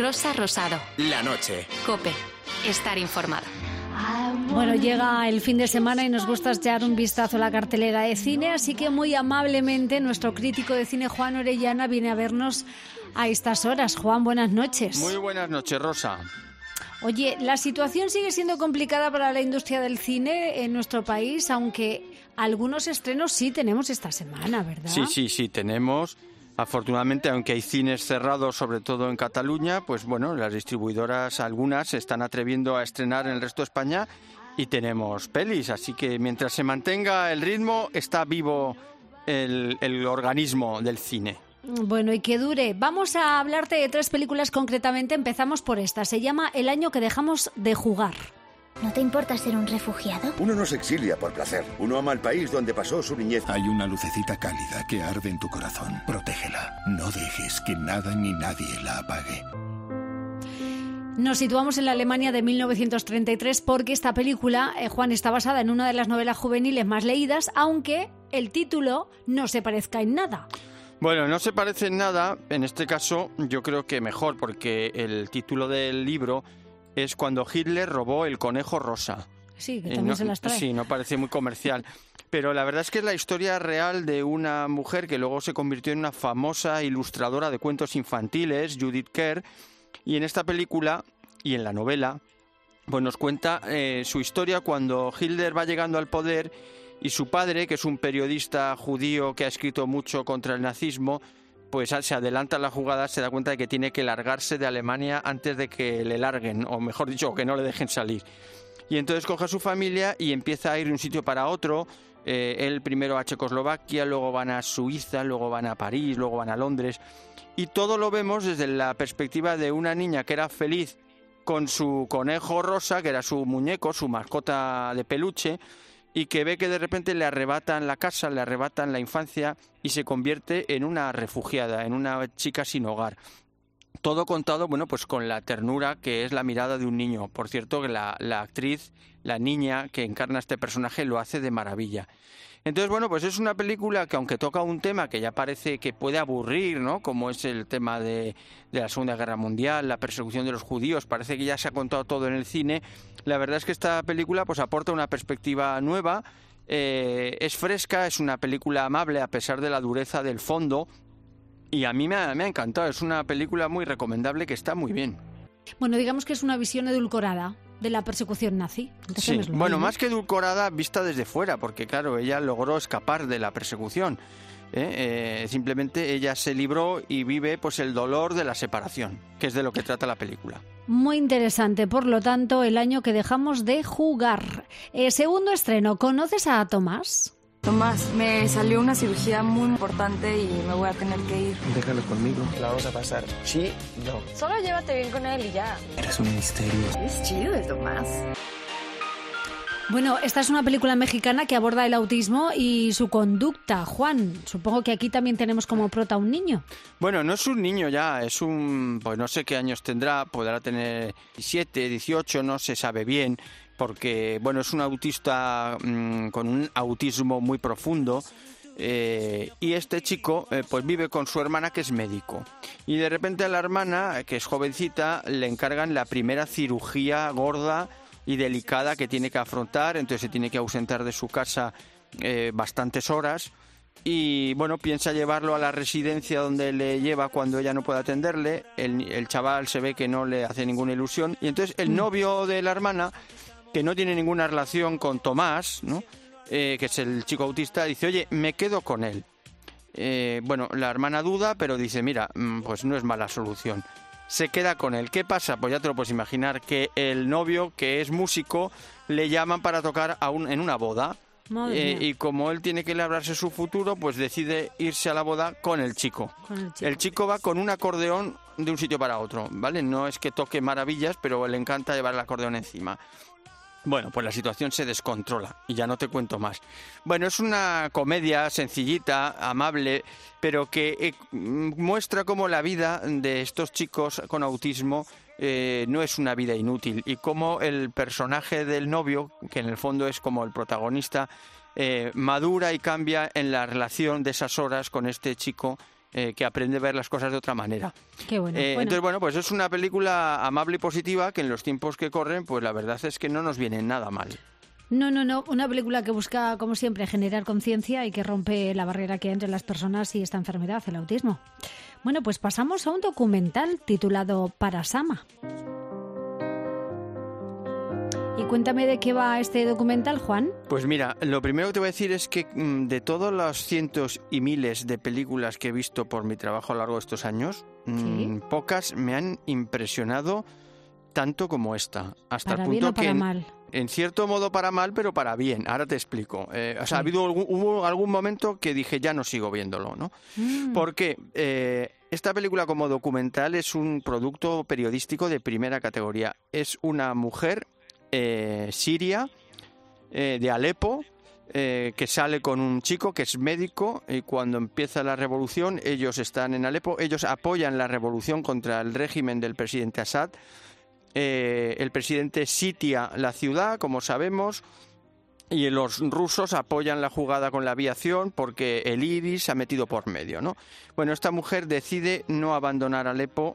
Rosa Rosado. La noche. COPE. Estar informado. Bueno, llega el fin de semana y nos gusta echar un vistazo a la cartelera de cine, así que muy amablemente nuestro crítico de cine, Juan Orellana, viene a vernos a estas horas. Juan, buenas noches. Muy buenas noches, Rosa. Oye, la situación sigue siendo complicada para la industria del cine en nuestro país, aunque algunos estrenos sí tenemos esta semana, ¿verdad? Sí, tenemos. Afortunadamente, aunque hay cines cerrados, sobre todo en Cataluña, pues bueno, las distribuidoras, algunas, se están atreviendo a estrenar en el resto de España y tenemos pelis. Así que mientras se mantenga el ritmo, está vivo el organismo del cine. Bueno, y que dure. Vamos a hablarte de 3 películas concretamente. Empezamos por esta. Se llama El año que dejamos de jugar. ¿No te importa ser un refugiado? Uno no se exilia por placer. Uno ama el país donde pasó su niñez. Hay una lucecita cálida que arde en tu corazón. Protégela. No dejes que nada ni nadie la apague. Nos situamos en la Alemania de 1933 porque esta película, Juan, está basada en una de las novelas juveniles más leídas, aunque el título no se parezca en nada. Bueno, no se parece en nada. En este caso, yo creo que mejor, porque el título del libro es Cuando Hitler robó el conejo rosa. Sí, que también se las trae. Sí, no parece muy comercial. Pero la verdad es que es la historia real de una mujer que luego se convirtió en una famosa ilustradora de cuentos infantiles, Judith Kerr. Y en esta película y en la novela, pues nos cuenta su historia cuando Hitler va llegando al poder y su padre, que es un periodista judío que ha escrito mucho contra el nazismo, pues se adelanta a la jugada, se da cuenta de que tiene que largarse de Alemania antes de que le larguen, o mejor dicho, que no le dejen salir. Y entonces coge a su familia y empieza a ir de un sitio para otro. Él primero a Checoslovaquia, luego van a Suiza, luego van a París, luego van a Londres. Y todo lo vemos desde la perspectiva de una niña que era feliz con su conejo rosa, que era su muñeco, su mascota de peluche, y que ve que de repente le arrebatan la casa, le arrebatan la infancia y se convierte en una refugiada, en una chica sin hogar. Todo contado, bueno, pues con la ternura que es la mirada de un niño. Por cierto, que la actriz, la niña que encarna este personaje, lo hace de maravilla. Entonces, bueno, pues es una película que, aunque toca un tema que ya parece que puede aburrir, ¿no?, como es el tema de la Segunda Guerra Mundial, la persecución de los judíos, parece que ya se ha contado todo en el cine. La verdad es que esta película pues aporta una perspectiva nueva, es fresca, es una película amable a pesar de la dureza del fondo, y a mí me ha encantado. Es una película muy recomendable que está muy bien. Bueno, digamos que es una visión edulcorada de la persecución nazi. Sí, bueno, más que edulcorada, vista desde fuera, porque claro, ella logró escapar de la persecución. Simplemente ella se libró y vive pues el dolor de la separación, que es de lo que trata la película. Muy interesante, por lo tanto, El año que dejamos de jugar. Segundo estreno, ¿conoces a Tomás? Tomás, me salió una cirugía muy importante y me voy a tener que ir. Déjalo conmigo, la vamos a pasar. Sí, no. Solo llévate bien con él y ya. Eres un misterio. Es chido el Tomás. Bueno, esta es una película mexicana que aborda el autismo y su conducta. Juan, supongo que aquí también tenemos como prota un niño. Bueno, no es un niño ya, es pues no sé qué años tendrá, podrá tener 17, 18, no se sabe bien, porque bueno, es un autista con un autismo muy profundo. Y este chico pues vive con su hermana, que es médico, y de repente a la hermana, que es jovencita, le encargan la primera cirugía gorda y delicada que tiene que afrontar. Entonces se tiene que ausentar de su casa bastantes horas y bueno, piensa llevarlo a la residencia donde le lleva cuando ella no puede atenderle. El chaval se ve que no le hace ninguna ilusión, y entonces el novio de la hermana, que no tiene ninguna relación con Tomás, ¿no?, que es el chico autista, dice: oye, me quedo con él. Bueno, la hermana duda, pero dice: mira, pues no es mala solución. Se queda con él. ¿Qué pasa? Pues ya te lo puedes imaginar, que el novio, que es músico, le llaman para tocar en una boda. Y como él tiene que labrarse su futuro, pues decide irse a la boda con el chico. El chico va con un acordeón de un sitio para otro, ¿vale? No es que toque maravillas, pero le encanta llevar el acordeón encima. Bueno, pues la situación se descontrola y ya no te cuento más. Bueno, es una comedia sencillita, amable, pero que muestra cómo la vida de estos chicos con autismo no es una vida inútil, y cómo el personaje del novio, que en el fondo es como el protagonista, madura y cambia en la relación de esas horas con este chico que aprende a ver las cosas de otra manera. Qué bueno. Entonces, bueno, pues es una película amable y positiva que en los tiempos que corren, pues la verdad es que no nos viene nada mal. No. Una película que busca, como siempre, generar conciencia y que rompe la barrera que hay entre las personas y esta enfermedad, el autismo. Bueno, pues pasamos a un documental titulado Parasama. Y cuéntame de qué va este documental, Juan. Pues mira, lo primero que te voy a decir es que de todos los cientos y miles de películas que he visto por mi trabajo a lo largo de estos años, ¿Sí? Pocas me han impresionado tanto como esta. Hasta ¿Para el bien punto o para que mal? En cierto modo para mal, pero para bien. Ahora te explico. Hubo algún momento que dije, ya no sigo viéndolo, ¿no? Porque esta película como documental es un producto periodístico de primera categoría. Es una mujer siria, de Alepo, que sale con un chico que es médico, y cuando empieza la revolución, ellos están en Alepo, ellos apoyan la revolución contra el régimen del presidente Assad. El presidente sitia la ciudad, como sabemos, y los rusos apoyan la jugada con la aviación porque el IRIS se ha metido por medio, ¿no? Bueno, esta mujer decide no abandonar Alepo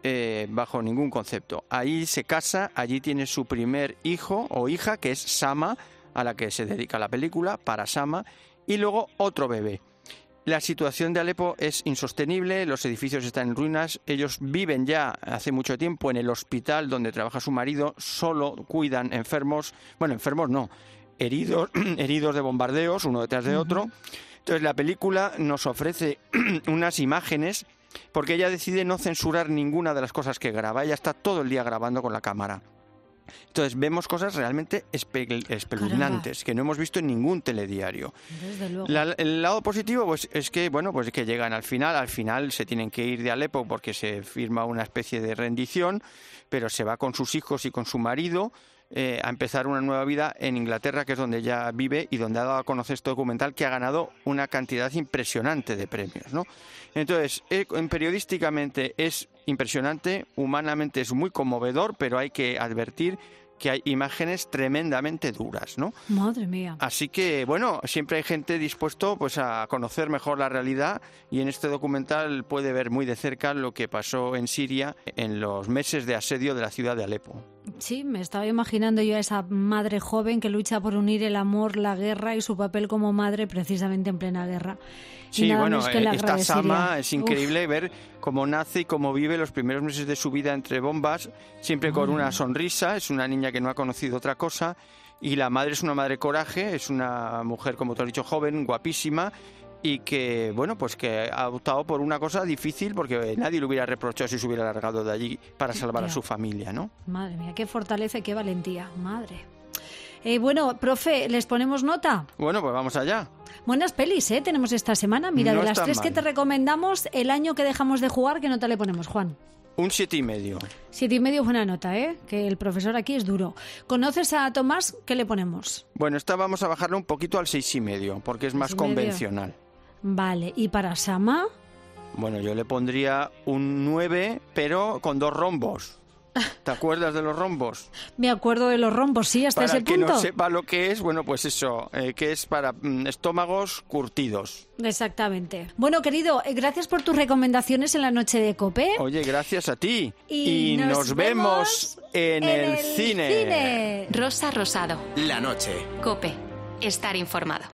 bajo ningún concepto. Ahí se casa, allí tiene su primer hijo o hija, que es Sama, a la que se dedica la película, Parasama, y luego otro bebé. La situación de Alepo es insostenible, los edificios están en ruinas, ellos viven ya hace mucho tiempo en el hospital donde trabaja su marido, solo cuidan enfermos no, heridos de bombardeos, uno detrás de otro. Entonces la película nos ofrece unas imágenes, porque ella decide no censurar ninguna de las cosas que graba, ella está todo el día grabando con la cámara. Entonces vemos cosas realmente espeluznantes que no hemos visto en ningún telediario. Desde luego. El lado positivo pues es que pues que llegan al final se tienen que ir de Alepo porque se firma una especie de rendición, pero se va con sus hijos y con su marido a empezar una nueva vida en Inglaterra, que es donde ella vive y donde ha dado a conocer este documental que ha ganado una cantidad impresionante de premios, ¿no? Entonces, periodísticamente es impresionante, humanamente es muy conmovedor, pero hay que advertir que hay imágenes tremendamente duras, ¿no? Madre mía. Así que, bueno, siempre hay gente dispuesto pues a conocer mejor la realidad, y en este documental puede ver muy de cerca lo que pasó en Siria en los meses de asedio de la ciudad de Alepo. Sí, me estaba imaginando yo a esa madre joven que lucha por unir el amor, la guerra y su papel como madre precisamente en plena guerra. Sí, bueno, esta Sama Sama es increíble ver cómo nace y cómo vive los primeros meses de su vida entre bombas, siempre con una sonrisa, es una niña que no ha conocido otra cosa, y la madre es una madre coraje, es una mujer, como te he dicho, joven, guapísima, y que, bueno, pues que ha optado por una cosa difícil porque nadie le hubiera reprochado si se hubiera largado de allí para salvar a su familia, ¿no? Madre mía, qué fortaleza y qué valentía, madre. Bueno, profe, ¿les ponemos nota? Bueno, pues vamos allá. Buenas pelis, tenemos esta semana. Mira, No de las están 3 que mal. te recomendamos, el año que dejamos de jugar, ¿qué nota le ponemos, Juan? Un 7,5. 7,5 es buena nota, que el profesor aquí es duro. ¿Conoces a Tomás? ¿Qué le ponemos? Bueno, esta vamos a bajarla un poquito al 6,5 porque es más 6,5. convencional. Vale, ¿y para Sama? Bueno, yo le pondría un 9, pero con 2 rombos. ¿Te acuerdas de los rombos? Me acuerdo de los rombos, sí, hasta Para ese el que punto. no sepa lo que es, bueno, pues eso, que es para estómagos curtidos. Exactamente. Bueno, querido, gracias por tus recomendaciones en la noche de COPE. Oye, gracias a ti. Y nos vemos en el cine. Rosa Rosado. La noche. COPE. Estar informado.